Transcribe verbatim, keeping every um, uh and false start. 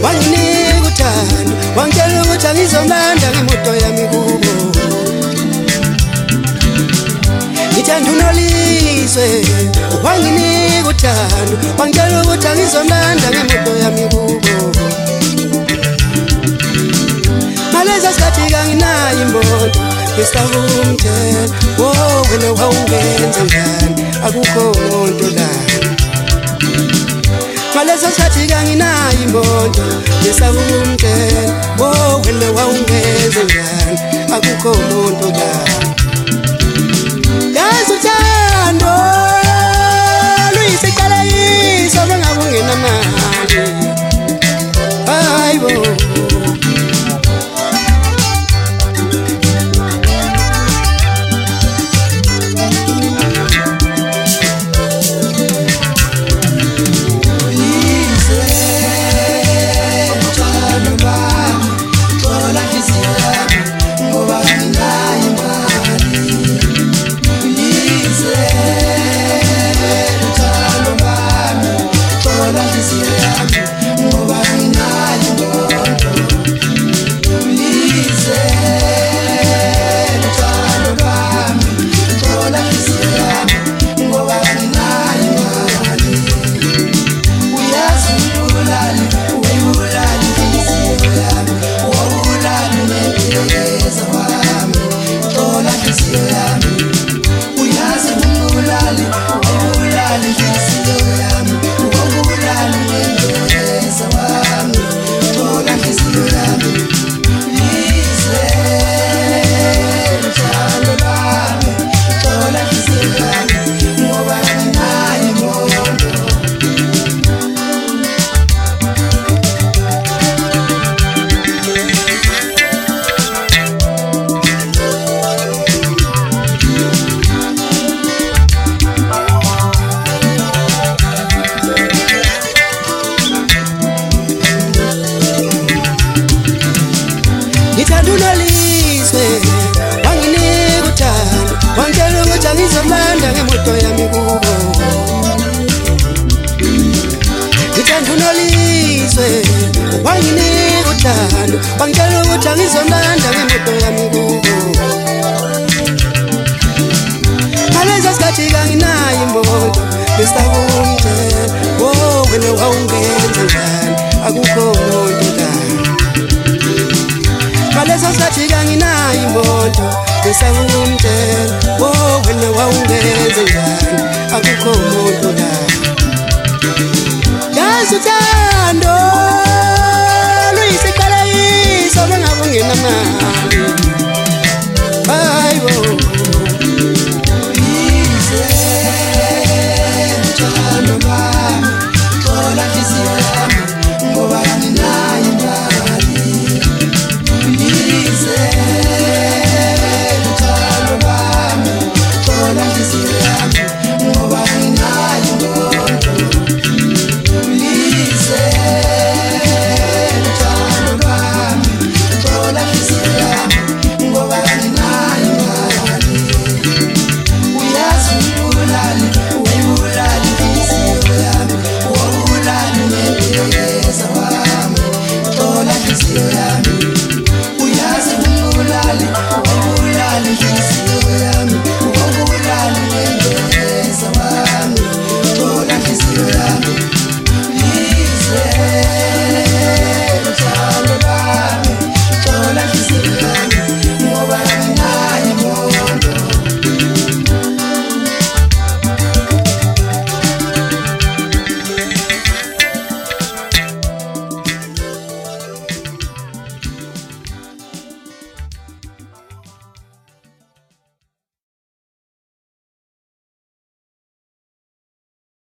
wanginika uthando wangitshela ukuthi angizomlanda ngemoto yami kubo ngithanda unolizwe wanginika uthando wangitshela ukuthi angizomlanda ngemoto yami kubo maleza sikhathi kanginayo imoto ngisabumthela oh wena wawungenza njani akukho umuntu la maleza sikhathi kanginayo imoto ngisabumthela oh wena wawungenza njani akukho umuntu la yazi uthando luyisiqala yiso bangabungena mali hayibo ngithanda unolizwe wanginika uthando wangitshela ukuthi angizomlanda ngemoto yami kubo ngithanda unolizwe wanginika uthando wangitshela ukuthi angizomlanda ngemoto yami kubo maleza sikhathi kanginayo imoto ngisabumthela oh wena wawungenza njani akukho umuntu la maleza sikhathi kanginayo imoto ngisabumthela oh wena wawungenza njani akukho umuntu la yazi uthando